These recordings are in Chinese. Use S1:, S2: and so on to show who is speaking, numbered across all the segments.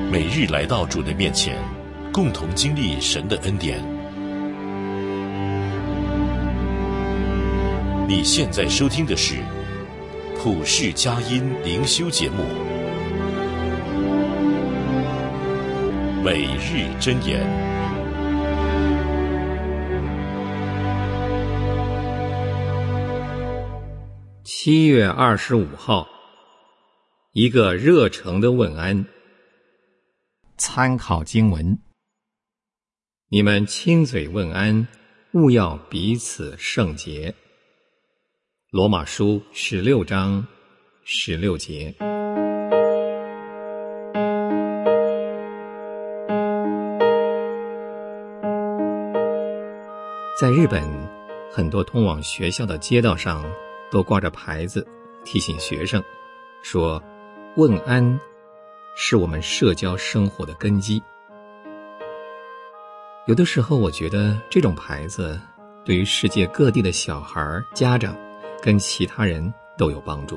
S1: 每日来到主的面前，共同经历神的恩典。你现在收听的是普世佳音灵修节目，每日箴言。
S2: 7月25号，一个热诚的问安。参考经文：你们亲嘴问安，务要彼此圣洁。罗马书16章16节。在日本，很多通往学校的街道上都挂着牌子，提醒学生说，问安是我们社交生活的根基。有的时候我觉得这种牌子对于世界各地的小孩、家长跟其他人都有帮助。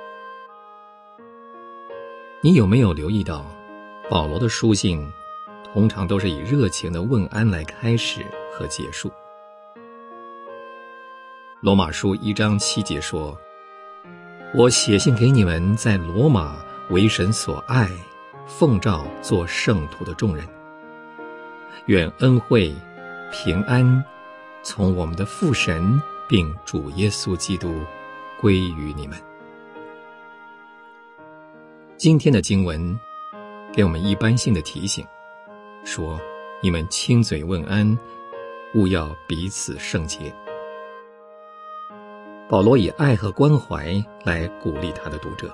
S2: 你有没有留意到，保罗的书信通常都是以热情的问安来开始和结束。罗马书1章7节说，我写信给你们在罗马为神所爱，奉召做圣徒的众人，愿恩惠平安从我们的父神并主耶稣基督归于你们。今天的经文给我们一般性的提醒，说你们亲嘴问安，务要彼此圣洁。保罗以爱和关怀来鼓励他的读者。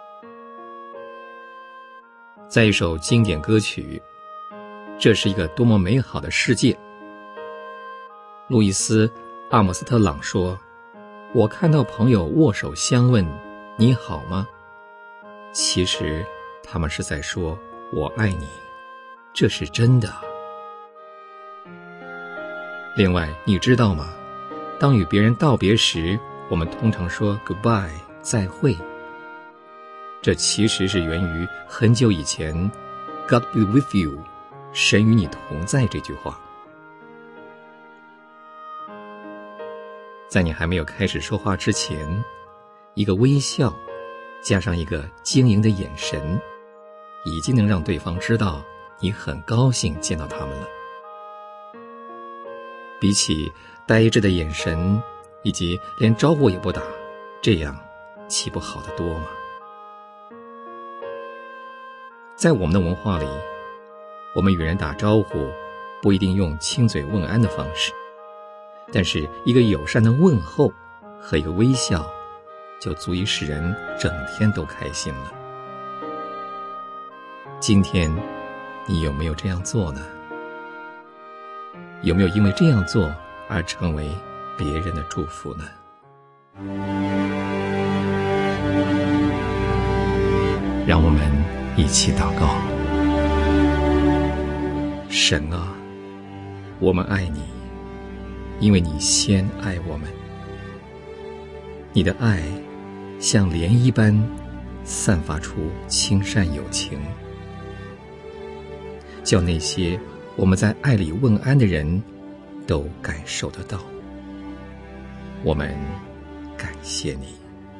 S2: 在一首经典歌曲《这是一个多么美好的世界》，路易斯·阿姆斯特朗说，我看到朋友握手相问，你好吗？其实他们是在说我爱你，这是真的。另外，你知道吗？当与别人道别时，我们通常说 goodbye 再会，这其实是源于很久以前 God be with you 神与你同在这句话。在你还没有开始说话之前，一个微笑加上一个晶莹的眼神，已经能让对方知道你很高兴见到他们了。比起呆滞的眼神以及连招呼也不打，这样岂不好得多吗？在我们的文化里，我们与人打招呼不一定用亲嘴问安的方式，但是一个友善的问候和一个微笑就足以使人整天都开心了。今天你有没有这样做呢？有没有因为这样做而成为别人的祝福呢？让我们一起祷告。神啊，我们爱你，因为你先爱我们。你的爱像涟漪般散发出亲善友情，叫那些我们在爱里问安的人都感受得到。我们感谢你。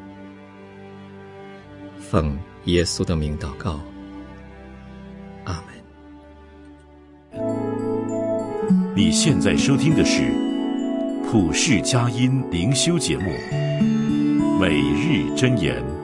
S2: 奉耶稣的名祷告，阿们。
S1: 你现在收听的是普世佳音灵修节目，每日箴言。